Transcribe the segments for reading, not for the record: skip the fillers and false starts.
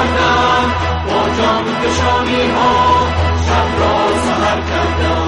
کردم، با جام فشانی ها شب را سحر کردم.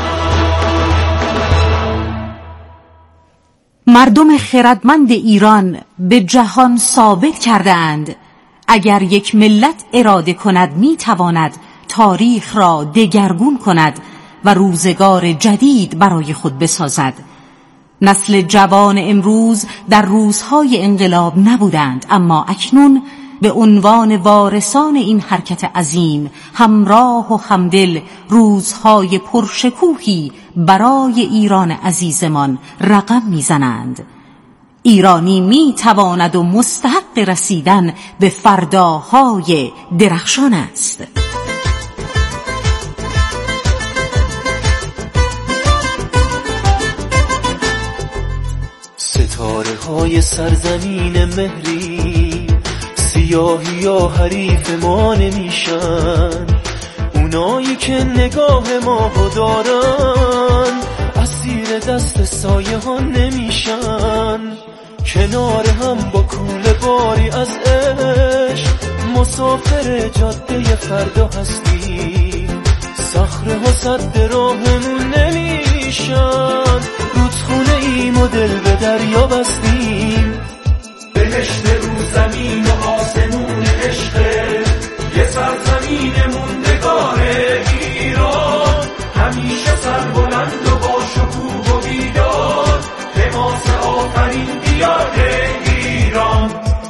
مردم خردمند ایران به جهان ثابت کردند اگر یک ملت اراده کند میتواند تاریخ را دگرگون کند و روزگار جدید برای خود بسازد. نسل جوان امروز در روزهای انقلاب نبودند، اما اکنون به عنوان وارثان این حرکت عظیم همراه و همدل روزهای پرشکوهی برای ایران عزیزمان رقم میزنند. ایرانی میتواند و مستحق رسیدن به فرداهای درخشان است. ستاره های سرزمین مهری سیاهی یا حریف ما نمیشن، اونایی که نگاه ما دارن اسیر دست سایه ها نمیشن. کنار هم با کوله باری از عشق مسافر جاده فردا هستیم، صخره ها سد راهمون نمیشن، رودخونه ایم و دل به دریا بستیم. بهشت رو زمین و آسمون عشقه، یه سرزمین موندگار ایران، همیشه سربلند و با شکوه و بیدار، حماس آفرین دیار ایران.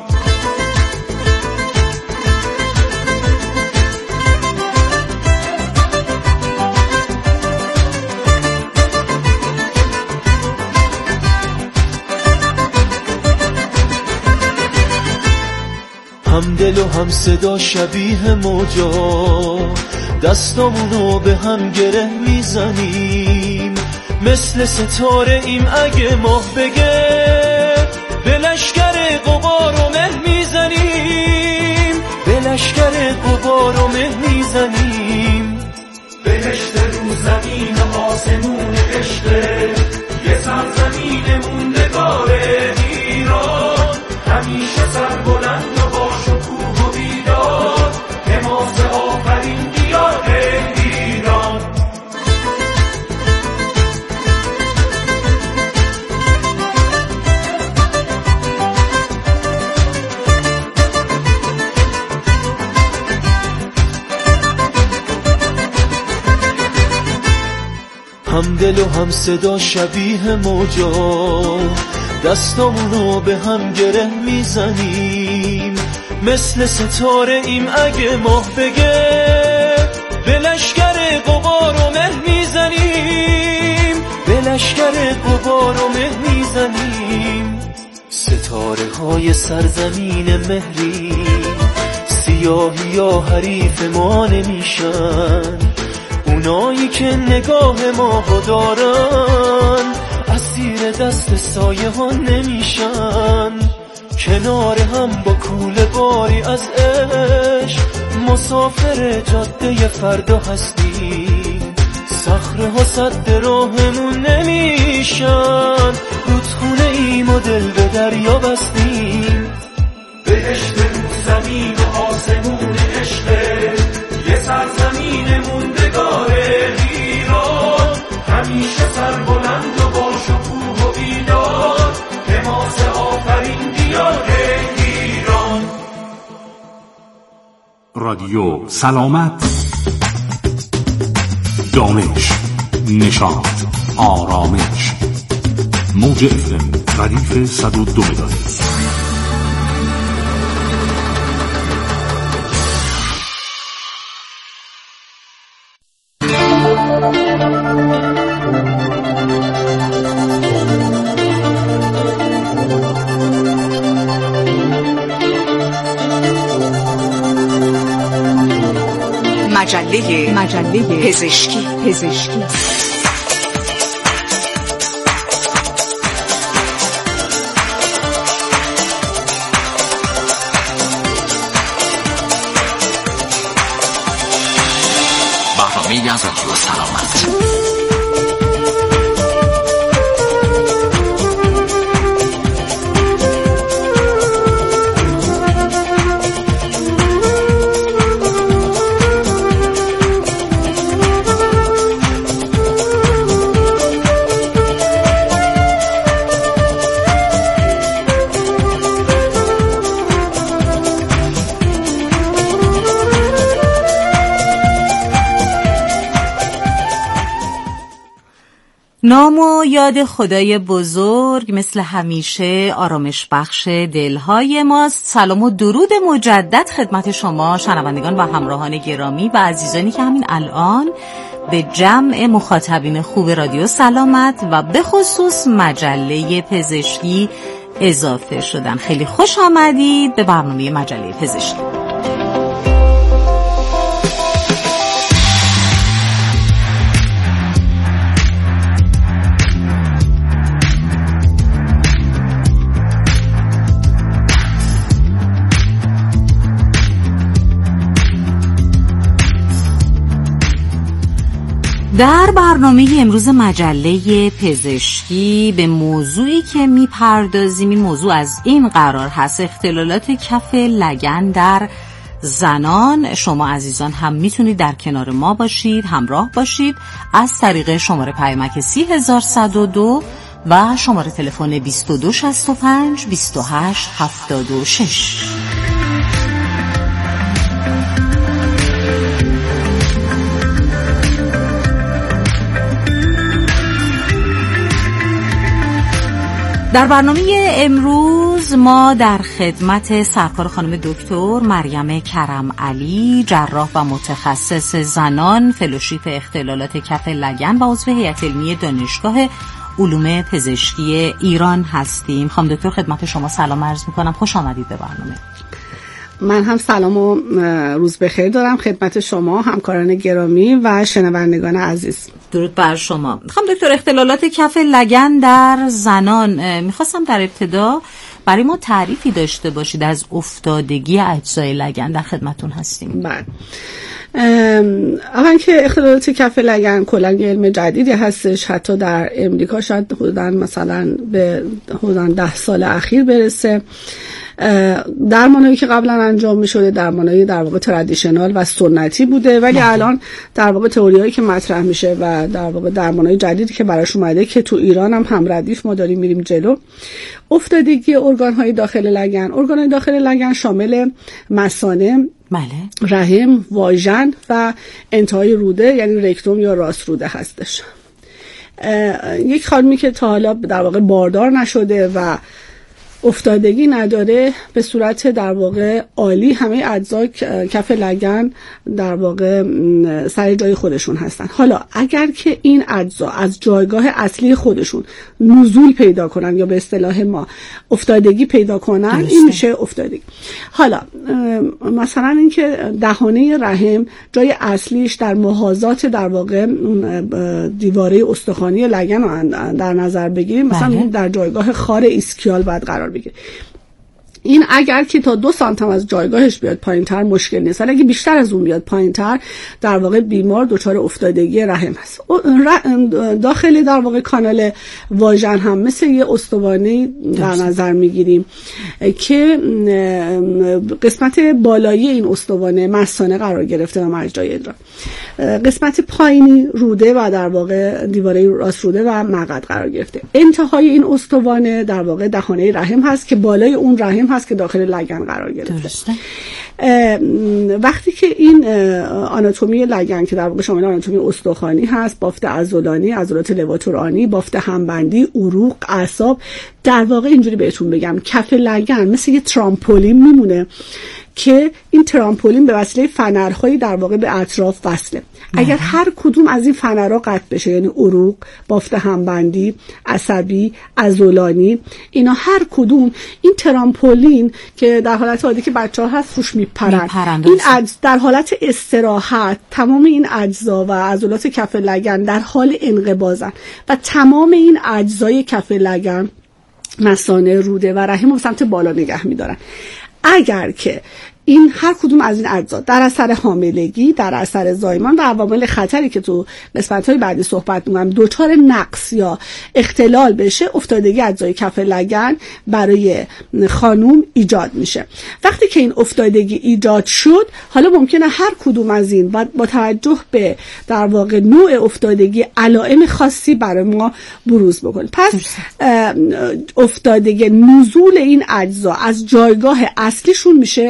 هم دل و هم صدا شبیه موجا، دستامونو به هم گره میزنیم، مثل ستاره ایم اگه ماه بگه، به لشگر غبار و مه میزنیم، به لشگر غبار و مه میزنیم. بهشت رو زمین و آسمون عشقه، یه سرزمین موندگار ایران، همیشه سربلند و با شکوه و بیدار، حماس آفرین دیار ایران. هم دل و هم صدا شبیه موجا، دستامونو به هم گره میزنیم، مثل ستاره ایم اگه ماه بگه، به لشگر غبار و مه میزنیم، به لشگر غبار و مه میزنیم. ستاره های سرزمین مهری سیاهی یا حریف ما نمیشن، اونایی که نگاه ما دارن اسیر دست سایه ها نمیشن. کنار هم با کوله باری از عشق مسافر جاده فردا هستیم، صخره ها سد راهمون نمیشن، رودخونه ایم و دل به دریا بستیم. بهشت رو زمین و آسمون عشقه، یه سرزمین موندگار ایران، همیشه سربلند و با شکوه و بیدار، حماس آفرین دیار ایران. رادیو سلامت، دانش، نشاط، آرامش. موج FM ردیف 102 مگاهرتز. مجله پزشکی. برنامه‌ای از رادیو سلامت. نام و یاد خدای بزرگ مثل همیشه آرامش بخش دلهای ماست. سلام و درود مجدد خدمت شما شنوندگان و همراهان گرامی و عزیزانی که همین الان به جمع مخاطبین خوب رادیو سلامت و به خصوص مجله پزشکی اضافه شدن. خیلی خوش آمدید به برنامه مجله پزشکی. در برنامه امروز مجله پزشکی به موضوعی که میپردازیم، این موضوع از این قرار هست: اختلالات کف لگن در زنان. شما عزیزان هم میتونید در کنار ما باشید، همراه باشید از طریق شماره پیامک 30102 و شماره تلفن 2265 28 76. در برنامه امروز ما در خدمت سرکار خانم دکتر مریم کرم علی، جراح و متخصص زنان، فلوشیپ اختلالات کف لگن و عضو هیئت علمی دانشگاه علوم پزشکی ایران هستیم. خانم دکتر خدمت شما سلام عرض میکنم، خوش آمدید به برنامه. من هم سلام و روز بخیر دارم خدمت شما همکاران گرامی و شنوندگان عزیز. درود بر شما. خانم دکتر، اختلالات کف لگن در زنان، میخواستم در ابتدا برای ما تعریفی داشته باشید از افتادگی اجزای لگن. در خدمتون هستیم. بله. اول که اختلالات کف لگن کلاً علم جدیدی هستش، حتی در امریکا شاید حدوداً مثلا به حدوداً 10 سال اخیر برسه. درمانایی که قبلا انجام می شده درمانایی در واقع ترادیشنال و سنتی بوده، ولی الان در واقع تئوریایی که مطرح میشه و در واقع درمانای جدیدی که براش اومده که تو ایران هم ردیف ما داریم میریم جلو. افتادگی ارگان‌های داخل لگن. ارگان‌های داخل لگن شامل مثانه، رحم، واژن و انتهای روده یعنی رکتوم یا راست روده هستش. یک خانمی که تا حالا در واقع باردار نشده و افتادگی نداره، به صورت در واقع عالی همه اجزای کف لگن در واقع سر جای خودشون هستن. حالا اگر که این اجزا از جایگاه اصلی خودشون نزول پیدا کنن یا به اصطلاح ما افتادگی پیدا کنن، این میشه افتادگی. حالا مثلا اینکه دهانه رحم جای اصلیش در محاذات در واقع دیواره استخوانی لگن رو در نظر بگیریم، مثلا در جایگاه خار ایسکیال باید قرار بگیره. این اگر که تا 2 سانتیم از جایگاهش بیاد پایین‌تر مشکل نیست، ولی اگه بیشتر از اون بیاد پایین‌تر در واقع بیمار دچار افتادگی رحم هست. داخل در واقع کانال واژن هم مثل یه استوانه در نظر میگیریم که قسمت بالایی این استوانه مثانه قرار گرفته و مجرای ادرار، قسمت پایینی روده و در واقع دیواره راست روده و مقعد قرار گرفته. انتهای این استوانه در واقع دهانه رحم هست که بالای اون رحم هست که داخل لگن قرار گرفته. درسته. وقتی که این آناتومی لگن که در واقع شامل آناتومی استخوانی هست، بافت عضلانی، عضلات لواتورانی، بافت همبندی، عروق، اعصاب، در واقع اینجوری بهتون بگم کف لگن مثل یه ترامپولین میمونه که این ترامپولین به وسیله فنرهایی در واقع به اطراف وصله. اگر هر کدوم از این فنرها قطع بشه، یعنی عروق، بافت همبندی، عصبی، عضلانی، اینا هر کدوم این ترامپولین که در حالت عادی که بچه‌ها هست روش میپرن، این در حالت استراحت تمام این اجزا و عضلات کف لگن در حال انقباضن و تمام این اجزای کف لگن، مثانه، روده و رحم رو به سمت بالا نگه میدارن. اگر که این هر کدوم از این اجزا در اثر حاملگی، در اثر زایمان و عوامل خطری که تو قسمت‌های بعدی صحبت می‌کنم دچار نقص یا اختلال بشه، افتادگی اجزای کف لگن برای خانوم ایجاد میشه. وقتی که این افتادگی ایجاد شد، حالا ممکنه هر کدوم از این با توجه به در واقع نوع افتادگی علائم خاصی برای ما بروز بکنه. پس افتادگی نزول این اجزا از جایگاه اصلیشون میشه در واقع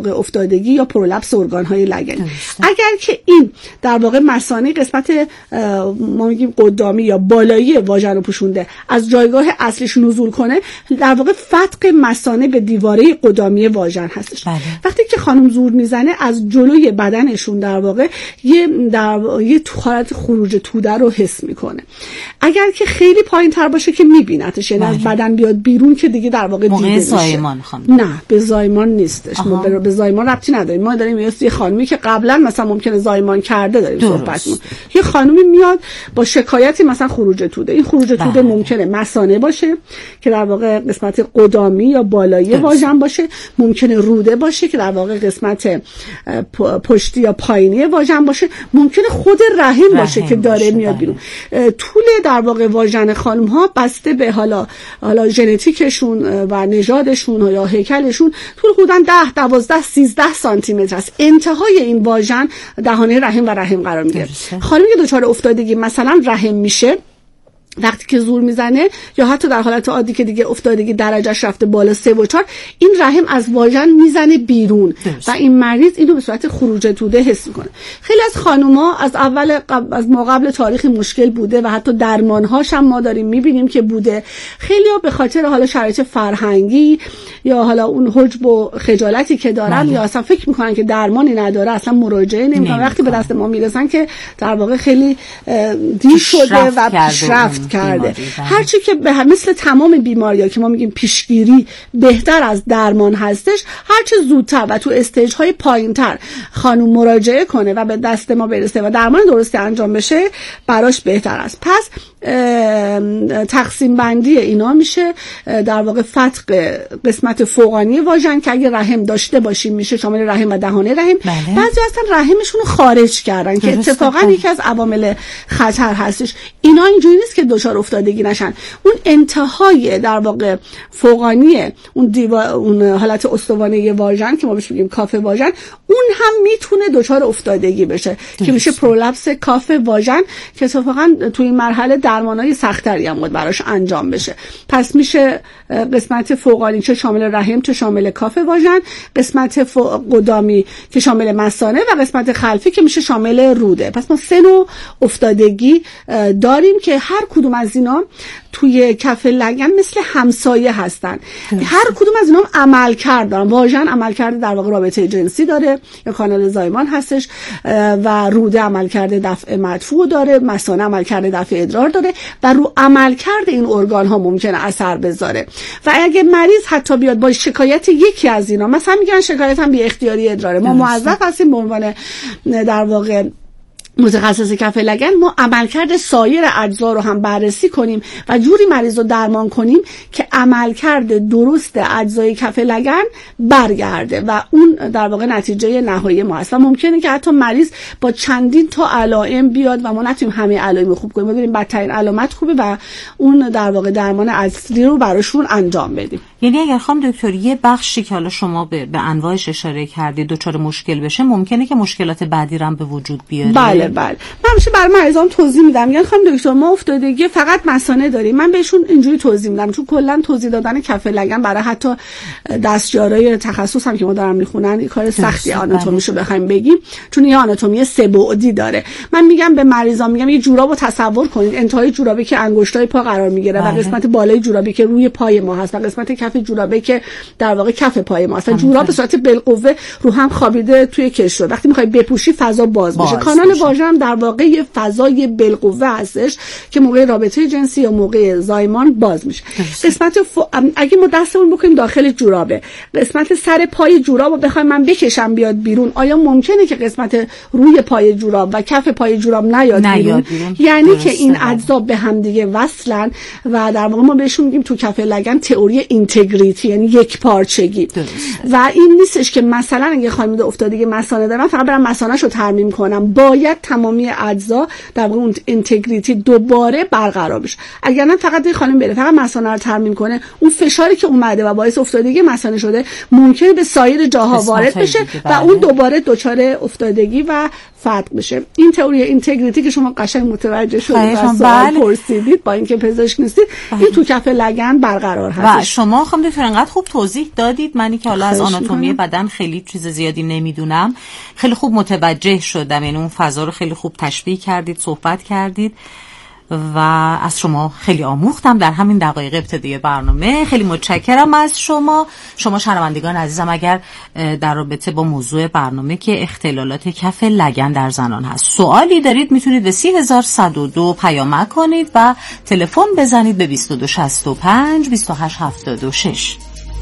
واقع افتادگی یا پرولپس ارگان‌های لگنی. اگر که این در واقع مثانه قسمت ما میگیم قدامی یا بالایی واژن رو پوشونده از جایگاه اصلیش نزول کنه، در واقع فتق مثانه به دیواره قدامی واژن هستش. وقتی که خانم زور میزنه از جلوی بدنشون در واقع یه حالت خروج توده رو حس میکنه. اگر که خیلی پایین‌تر باشه که میبینتش، یعنی از بدن بیاد بیرون که دیگه در واقع دیده میشه. نه به زایمان نیستش. ما به زایمان ربطی نداریم. ما داریم یه خانمی که قبلا مثلا ممکنه زایمان کرده داریم صحبت می‌کنیم. یه خانمی میاد با شکایتی مثلا خروج توده. این خروج توده ممکنه مثانه باشه که در واقع قسمت قدامی یا بالایی واژن باشه، ممکنه روده باشه که در واقع قسمت پشتی یا پایینی واژن باشه، ممکنه خود رحم باشه که داره میاد بیرون. طول در واقع واژن خانم ها بسته به حالا ژنتیکشون و نژادشون یا هیکلشون طول حدوداً 10 12 13 سانتی متر است. انتهای این واژن دهانه رحم و رحم قرار میگیره. خانمی که دچار افتادگی مثلا رحم میشه، وقتی که زور میزنه یا حتی در حالت عادی که دیگه افتادگی درجهش رفته بالا 3 و 4، این رحم از واژن میزنه بیرون و این مریض اینو به صورت خروج توده حس میکنه. خیلی از خانوما از ما قبل تاریخ مشکل بوده و حتی درمانهاش هم ما داریم میبینیم که بوده. خیلی‌ها به خاطر حالا شرایط فرهنگی یا حالا اون حجب و خجالتی که دارن یا اصلا فکر میکنن که درمانی نداره، اصلا مراجعه نمیکنن. وقتی به دست ما میرسن که در واقع خیلی دیر شده و پیشرفت کرده. هرچی که مثل تمام بیماری‌ها که ما میگیم پیشگیری بهتر از درمان هستش، هرچی زودتر و تو استیج‌های پایین‌تر خانم مراجعه کنه و به دست ما برسه و درمان درستی انجام بشه، براش بهتر است. پس تقسیم بندی اینا میشه در واقع فتق قسمت فوقانی واژن که اگه رحم داشته باشیم میشه شامل رحم و دهانه رحم. بعضی اصلا رحمشون رو خارج کردن که اتفاقا یکی از عوامل خطر هستش. اینا اینجوری نیست که دچار افتادگی نشن. اون انتهای در واقع فوقانی اون حالت استوانه واژن که ما بهش میگیم کاف واژن، اون هم میتونه دچار افتادگی بشه که میشه پرولپس کاف واژن که اتفاقا تو این مرحله درمانای سخت‌تری هم براش انجام بشه. پس میشه قسمت فوقانی چه شامل رحم چه شامل کاف واژن، قسمت قدامی که شامل مثانه و قسمت خلفی که میشه شامل روده. پس ما 3 نوع افتادگی داریم که هر کدوم از اینا توی کف لگن مثل همسایه هستن. هر کدوم از اینا عملکرد دارن. واژن عملکرد در واقع رابطه جنسی داره یا کانال زایمان هستش و روده عملکرد دفع مدفوع داره، مثانه عملکرد دفع ادرار داره و رو عملکرد این ارگان ها ممکنه اثر بذاره. و اگه مریض حتی بیاد با شکایت یکی از اینا، مثلا میگن شکایتم بی اختیاری ادراره، ما موظف هستیم به عنوان در واقع متخصص کف لگن ما عملکرد سایر اجزا رو هم بررسی کنیم و جوری مریض رو درمان کنیم که عملکرد درست اجزای کف لگن برگرده و اون در واقع نتیجه نهایی ما هست. و ممکنه که حتی مریض با چندین تا علائم بیاد و ما نتونیم همه علائم خوب کنیم، ما بریم بدترین علامت خوبه و اون در واقع درمان اصلی رو براشون انجام بدیم. یعنی اگر خانم دکتر یه بخشی که حالا شما به انواعش اشاره کردید دچار مشکل بشه، ممکنه که مشکلات بعدی هم به وجود بیاره. بله. من همیشه برای مریضام توضیح میدم، میگن خانم دکتر ما افتادگی فقط مثانه داریم. من بهشون اینجوری توضیح میدم، چون کلا توضیح دادن کف لگن برای حتی دستیارای تخصص هم که ما دارن میخونن این کار سختی آناتومیشو بخوایم بگیم، چون یه آناتومی 3 بعدی داره. من میگم به مریضام، میگم یه جورابو تصور کنید، انتهای جورابی که انگشتای پا قرار میگیره و قسمت بالای جورابی که روی پای ما هست و قسمت کف جورابی که در واقع کف پای ما هست. جوراب به صورت بالقوه رو هم خوابیده توی کشو، وقتی میخوای بپوشی فضا باز میشه. کانال واژن در واقع یه فضای بالقوه هستش که موقع رابطه جنسی یا موقع زایمان باز میشه. قسمت اگه ما دستمون بکنیم داخل جورابه، قسمت سر پای جورابو بخوایم من بکشم بیاد بیرون، آیا ممکنه که قسمت روی پای جوراب و کف پای جوراب نیاد بیرون؟ یعنی که این اجزا به هم دیگه وصلن و در واقع ما بهشون میگیم تو کف لگن تئوری اینتگریتی، یعنی یک پارچگی. و این نیستش که مثلا اگه خانم افتادگی مثانه دارن فقط برم مثانه‌شو ترمیم کنم، باید تمامی اجزا در واقع اون اینتگریتی دوباره برقرار بشه. اگر نه فقط خانم بره فقط مثانه رو ترمیم کنه، اون فشاری که اومده و باعث افتادگی مثانه شده ممکنه به سایر جاها وارد بشه و اون دوباره دچار افتادگی و فتق بشه. این تئوری اینتگریتی که شما قشنگ متوجه شدید و سوال پرسیدید با اینکه پزشک نیستید، این تو کف لگن برقرار هست. و شما خانم دکتر انقدر خوب توضیح دادید، منی که حالا از آناتومی بدن خیلی چیز زیادی نمیدونم خیلی خوب متوجه شدم. یعنی اون فضا رو خیلی خوب تشبیه کردید، صحبت کردید و از شما خیلی آموختم در همین دقایق ابتدایی برنامه. خیلی متشکرم از شما شنوندگان عزیزم. اگر در رابطه با موضوع برنامه که اختلالات کف لگن در زنان هست سوالی دارید میتونید به 3102 پیامک کنید و تلفن بزنید به 2265 2876.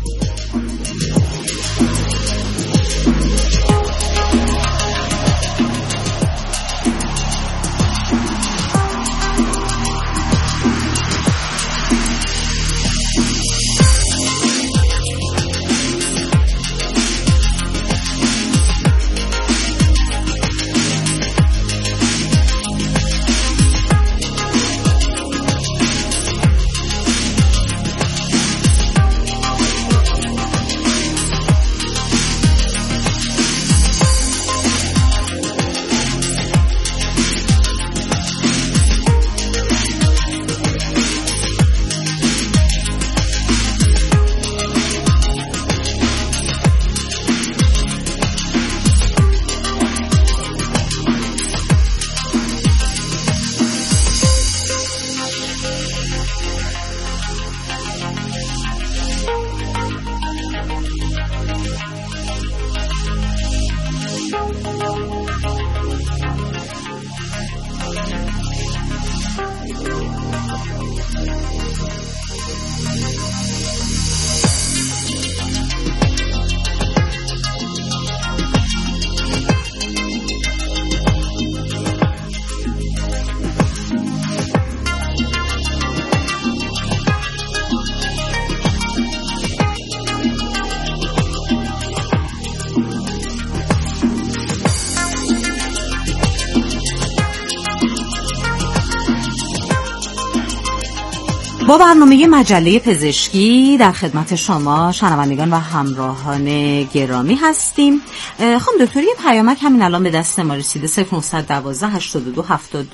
با برنامه مجله پزشکی در خدمت شما شنوندگان و همراهان گرامی هستیم. خانم دکتر یه پیامک همین الان به دست ما رسیده 0912 82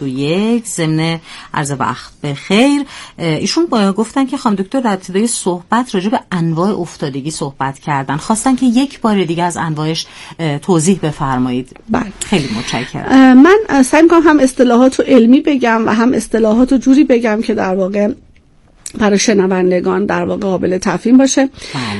71 ضمن عرض وقت بخیر. ایشون گفتن که خانم دکتر در ابتدای صحبت راجع به انواع افتادگی صحبت کردن، خواستن که یک بار دیگه از انواعش توضیح بفرمایید. بله خیلی متشکرم. من سعی می‌کنم هم اصطلاحات رو علمی بگم و هم اصطلاحات رو جوری بگم که در واقع برای شنوندگان در واقع قابل تفهیم باشه.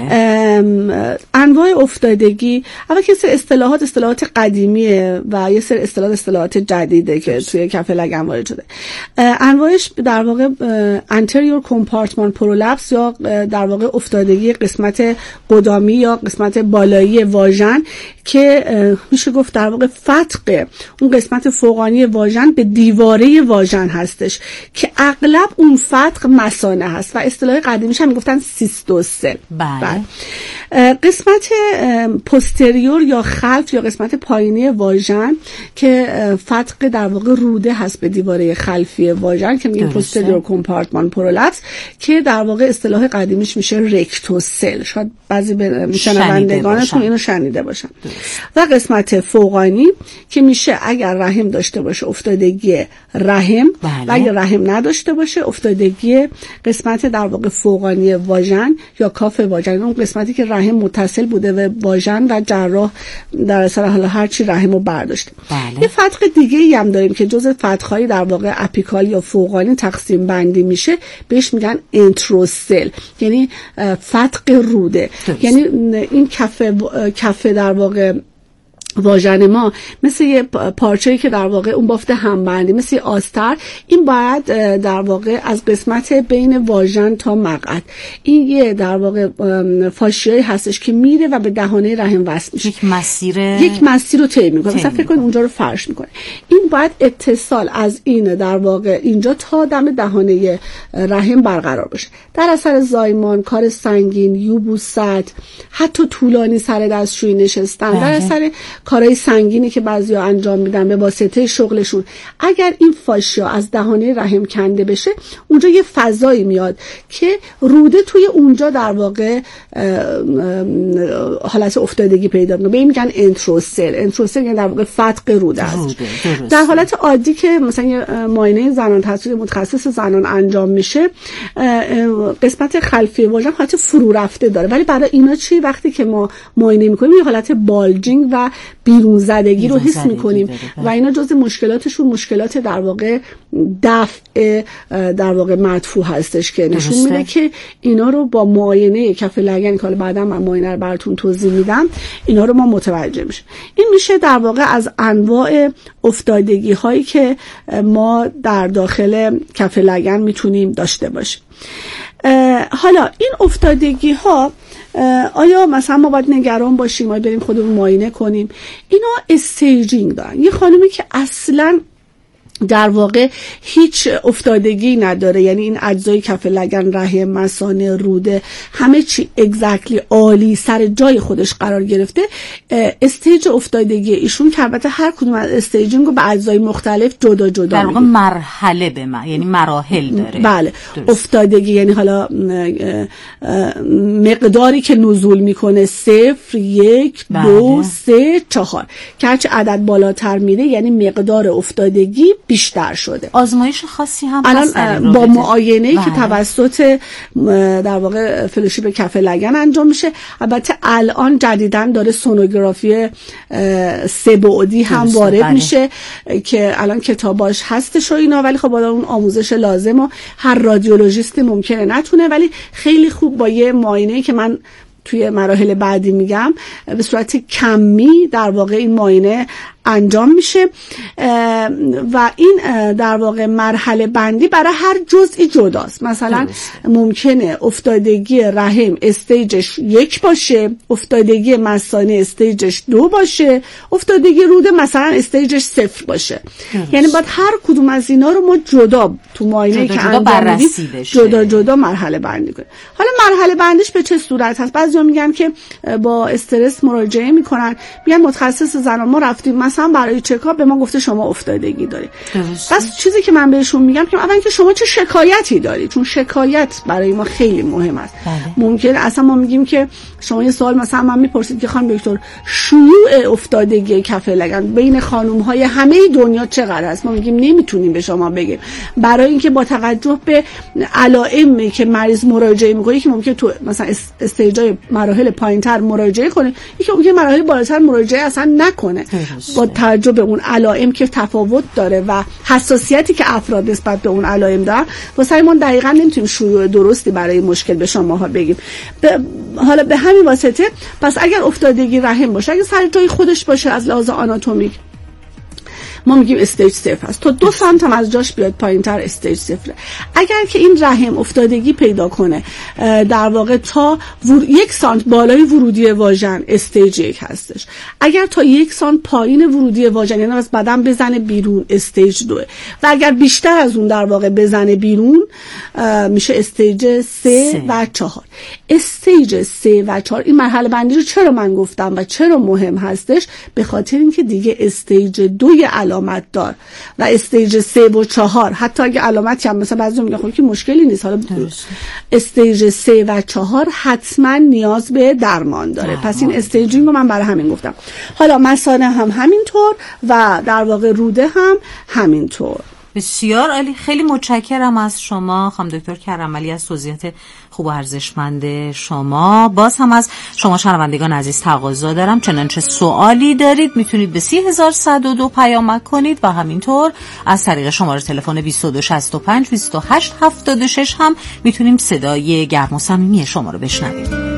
بله. انواع افتادگی، اول که سری اصطلاحات قدیمیه و یه سری اصطلاحات جدیده که توی کف لگن وارد شده. انواعش در واقع anterior compartment prolapse یا در واقع افتادگی قسمت قدامی یا قسمت بالایی واژن که میشه گفت در واقع فتق اون قسمت فوقانی واژن به دیواره واژن هستش که اغلب اون فتق مثانه هست و اصطلاح قدیمیش هم میگفتن سیستوسل. بله. قسمت پوستریور یا خلف یا قسمت پایینی واژن که فتق در واقع روده هست به دیواره خلفی واژن که میگیم پوستریور کمپارتمان پرولپس که در واقع اصطلاح قدیمیش میشه رکتوسل. شاید بعضی شنوندگانتون اینو شنیده باشن. و قسمت فوقانی که میشه اگر رحم داشته باشه افتادگی رحم. بله. و اگر رحم نداشته باشه افتادگی قسمت در واقع فوقانی واژن یا کاف واژن، اون قسمتی که رحم متصل بوده به واژن و جراح در اثر حالا هر چی رحمو برداشته. بله. یه فتق دیگه ای هم داریم که جزء فتق‌های در واقع اپیکال یا فوقانی تقسیم بندی میشه، بهش میگن انتروسل، یعنی فتق روده. یعنی این کف در واقع واژن ما مثل یه پارچه‌ای که در واقع اون بافت همبندی مثل یه آستر، این باید در واقع از قسمت بین واژن تا مقعد این یه در واقع فاشیایی هستش که میره و به دهانه رحم وصل میشه، یک مسیر رو طی میکنه. مثلا فکر کنید اونجا رو فرش میکنه. این باید اتصال از این در واقع اینجا تا دم دهانه رحم برقرار باشه. در اثر زایمان، کار سنگین، یبوست، حتی طولانی سر دستشویی نشستن، در اثر کارهای سنگینی که بعضیا انجام میدن به واسطه شغلشون، اگر این فاشیا از دهانه رحم کنده بشه، اونجا یه فضایی میاد که روده توی اونجا در واقع حالت افتادگی پیدا میکنه. به این میگن انتروسل یعنی در واقع فتق روده است. در حالت عادی که مثلا یه معاینه زنان توسط متخصص زنان انجام میشه، قسمت خلفی واژن حالت فرو رفته داره، ولی برای اینا چی؟ وقتی که ما معاینه میکنیم یه حالت بالجینگ و بیرون زدگی رو حس میکنیم و اینا جزء مشکلاتشون مشکلات در واقع دفع در واقع مدفوع هستش که نشون میده که اینا رو با معاینه کف لگن که حالا بعدا من معاینه رو براتون توضیح میدم اینا رو ما متوجه میشیم. این میشه در واقع از انواع افتادگی هایی که ما در داخل کف لگن میتونیم داشته باشیم. حالا این افتادگی ها آیا مثلا ما باید نگران باشیم، آیا بریم خودمون معاینه کنیم؟ اینا استیجینگ دارن. یه خانومی که اصلاً در واقع هیچ افتادگی نداره، یعنی این اجزای کف لگن، رحم، مثانه، روده، همه چی اگزکتلی عالی سر جای خودش قرار گرفته، استیج افتادگی ایشون که البته هر کدوم از استیجینگ رو به اجزای مختلف جدا جدا در واقع مرحله به من، یعنی مراحل داره. بله درست. افتادگی یعنی حالا مقداری که نزول میکنه 0 1 2 3 4 که هرچی عدد بالاتر میره یعنی مقدار افتادگی بیشتر شده. آزمایش خاصی هم الان با معاینه‌ای که توسط در واقع فلوشیپ کف لگن انجام میشه، البته الان جدیداً داره سونوگرافی 3 بعدی هم وارد میشه که الان کتاباش هستش و اینا، ولی خب با اون آموزش لازم و هر رادیولوژیست ممکنه نتونه، ولی خیلی خوب با یه معاینه‌ای که من توی مراحل بعدی میگم به صورت کمی در واقع این معاینه انجام میشه و این در واقع مرحله بندی برای هر جزئی جداست. مثلا ممکنه افتادگی رحم استیجش 1 باشه، افتادگی مثانه استیجش 2 باشه، افتادگی روده مثلا استیجش 0 باشه. یعنی باید هر کدوم از اینا رو ما جدا تو معاینه‌ای که انجام میدیم جدا جدا مرحله بندی کنیم. حالا مرحله بندیش به چه صورت هست؟ بعضیا میگن که با استرس مراجعه میکنن، میگن متخصص زنان ما رفتیم مثلا برای چکاپ به ما گفته شما افتادگی دارید. بس چیزی که من بهشون میگم که اولا که شما چه شکایتی دارید، چون شکایت برای ما خیلی مهم است. ممکنه اصلا ما میگیم که شما یه سوال مثلا من میپرسید که خانم دکتر شیوع افتادگی کف لگن بین خانم های همه دنیا چقدر است؟ ما میگیم نمیتونیم به شما بگیم، برای اینکه با توجه به علائمی که مریض مراجعه میکنه که ممکنه تو مثلا استیجای مراحل پایینتر مراجعه کنه، یکی ممکنه مراحل بالاتر مراجعه اصلا نکنه، با توجه به اون علائم که تفاوت داره و حساسیتی که افراد نسبت به اون علائم دارن. واسه ما دقیقاً نمیتونیم شیوع درستی برای مشکل به شماها بگیم. حالا به همین واسطه پس اگر افتادگی رحم باشه، اگر سر جای خودش باشه از لحاظ آناتومیک، ما میگیم استیج 0 هست. تا 2 سانت هم از جاش بیاد پایینتر استیج 0. اگر که این رحم افتادگی پیدا کنه در واقع تا 1 سانت بالای ورودی واژن استیج 1 هستش. اگر تا 1 سانت پایین ورودی واژن یعنی از بدن بزنه بیرون استیج 2 و اگر بیشتر از اون در واقع بزنه بیرون میشه استیج 3 و 4. استیج 3 و 4 این مرحله بندی رو چرا من گفتم و چرا مهم هستش؟ به خاطر اینکه دیگه استیج 2 علامت دار و استیج 3 و 4 حتی اگه علامتی هم مثلا بعضی میگن خب که مشکلی نیست، حالا استیج 3 و 4 حتما نیاز به درمان داره. پس این استیجینگ رو من برای همین گفتم. حالا مثانه هم همینطور و در واقع روده هم همینطور. بسیار عالی، خیلی متشکرم از شما خانم دکتر کرملی از توضیحات خوب و ارزشمند شما. باز هم از شما شنوندگان عزیز تقاضا دارم چنانچه سوالی دارید میتونید به 30102 پیامک کنید و همینطور از طریق شماره تلفن 2265 2876 هم میتونیم صدای گرم و صمیمی شما رو بشنویم.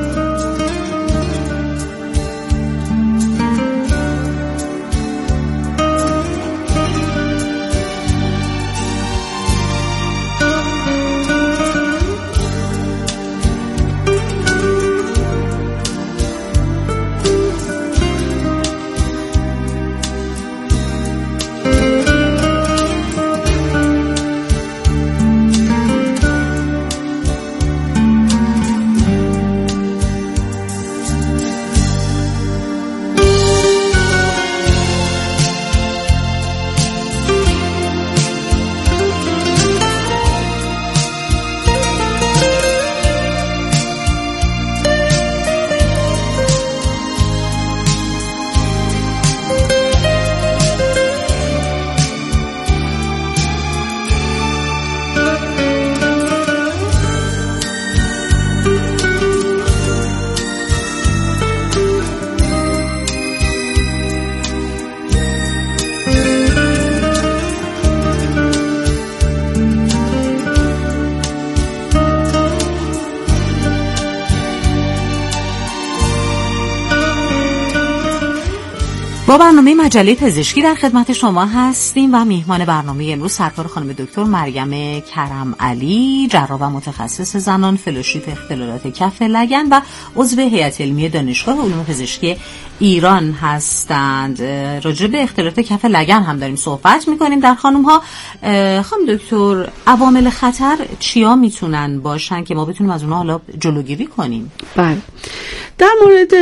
با برنامه مجله پزشکی در خدمت شما هستیم و میهمان برنامه امروز سرکار خانم دکتر مریم کرم علی، جراح و متخصص زنان، فلوشیپ اختلالات کف لگن و عضو هیئت علمی دانشگاه علوم پزشکی ایران هستند. راجع به اختلالات کف لگن هم داریم صحبت میکنیم در خانم ها. خانم دکتر، عوامل خطر چیا میتونن باشن که ما بتونیم از اونها حالا جلوگیری کنیم؟ بله، در مورد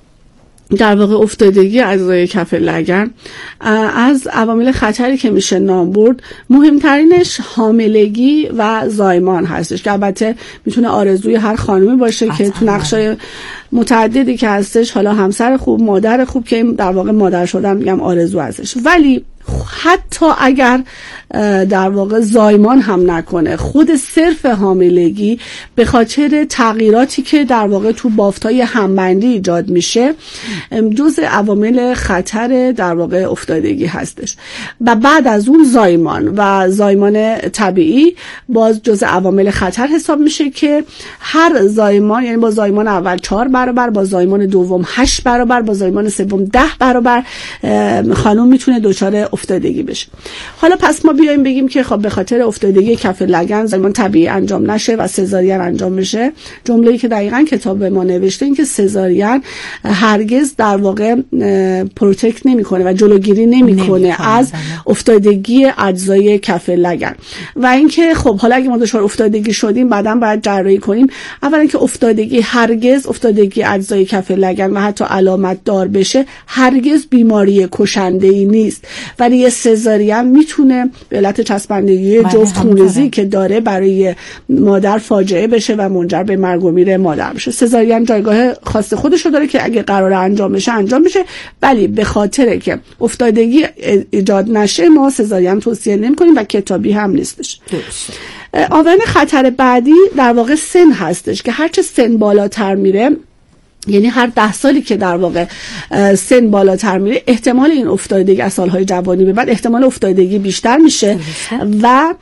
در واقع افتادگی اعضای کف لگن، از عوامل خطری که میشه نام برد، مهمترینش حاملگی و زایمان هستش که البته میتونه آرزوی هر خانمی باشه که تو نقشای متعددی که هستش، حالا همسر خوب، مادر خوب، که در واقع مادر شدن میگم آرزو هستش. ولی حتی اگر در واقع زایمان هم نکنه، خود صرف حاملگی به خاطر تغییراتی که در واقع تو بافتای همبندی ایجاد میشه جزء عوامل خطر در واقع افتادگی هستش. و بعد از اون زایمان و زایمان طبیعی باز جزء عوامل خطر حساب میشه که هر زایمان، یعنی با زایمان اول 4 برابر، با زایمان دوم 8 برابر، با زایمان سوم 10 برابر خانم میتونه دچار افتادگی بشه. حالا پس ما بیایم بگیم که خب به خاطر افتادگی کف لگن زایمان طبیعی انجام نشه و سزارین انجام بشه. جمله‌ای که دقیقاً کتاب ما نوشته این که سزارین هرگز در واقع پروتکت نمیکنه و جلوگیری نمیکنه از افتادگی اجزای کف لگن. و اینکه خب حالا اگه ما دچار افتادگی شدیم بعداً باید جراحی کنیم. اولا که افتادگی هرگز، افتادگی اجزای کف لگن و حتی علامت دار بشه، هرگز بیماری کشنده‌ای نیست. ولی یه سزارین میتونه به علت چسبندگی جفت خونریزی که داره برای مادر فاجعه بشه و منجر به مرگ و میر مادر بشه. سزارین جایگاه خاص خودشو داره که اگه قراره انجام بشه انجام بشه، ولی به خاطر که افتادگی ایجاد نشه ما سزارین توصیه نمی‌کنیم و کتابی هم نیستش. عوامل خطر بعدی در واقع سن هستش که هرچه سن بالاتر میره، یعنی هر 10 سالی که در واقع سن بالاتر میره، احتمال این افتادگی از سالهای جوانی به بعد احتمال افتادگی بیشتر میشه. و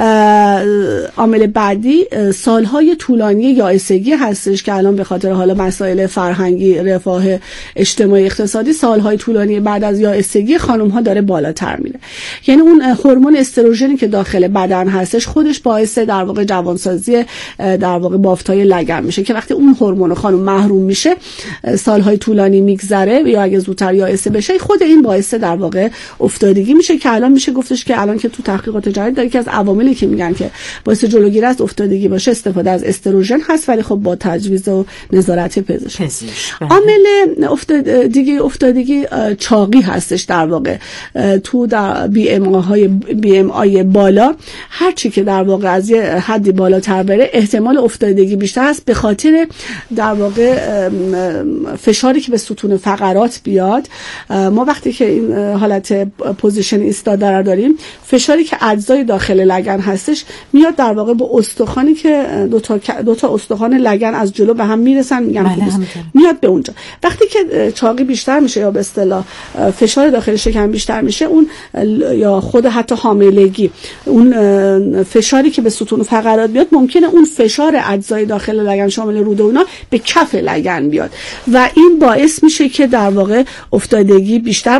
عامل بعدی سالهای طولانی یائسگی هستش که الان به خاطر حالا مسائل فرهنگی، رفاه اجتماعی، اقتصادی، سالهای طولانی بعد از یائسگی خانم ها داره بالاتر میره. یعنی اون هورمون استروژنی که داخل بدن هستش خودش باعث در واقع جوانسازی در واقع بافت‌های لگن میشه که وقتی اون هورمون خانم محروم میشه، سالهای طولانی میگذره یا اگه زودتر یائسه بشه، خود این باعث در واقع افتادگی میشه که الان میشه گفتش که الان که تو تحقیقات جدید داره که از عواملی که میگن که باعث جلوگیری از افتادگی باشه استفاده از استروژن هست، ولی خب با تجویز و نظارت پزشک. عامل افتادگی چاقی هستش در واقع. تو در بی ام آی بالا، هر چی که در واقع از یه حدی بالاتر بره احتمال افتادگی بیشتر است، به خاطر در واقع فشاری که به ستون فقرات بیاد. ما وقتی که این حالت پوزیشن ایستاده را داریم، فشاری که اجزای داخل لگن هستش میاد در واقع به استخوانی که دو تا استخوان لگن از جلو به هم میرسن، میگم میاد به اونجا. وقتی که چاقی بیشتر میشه یا به اصطلاح فشار داخل شکم بیشتر میشه، اون یا خود حتی حاملگی، اون فشاری که به ستون فقرات بیاد، ممکنه اون فشار اجزای داخل لگن شامل روده اونا به کف لگن بیاد و این باعث میشه که در واقع افتادگی بیشتر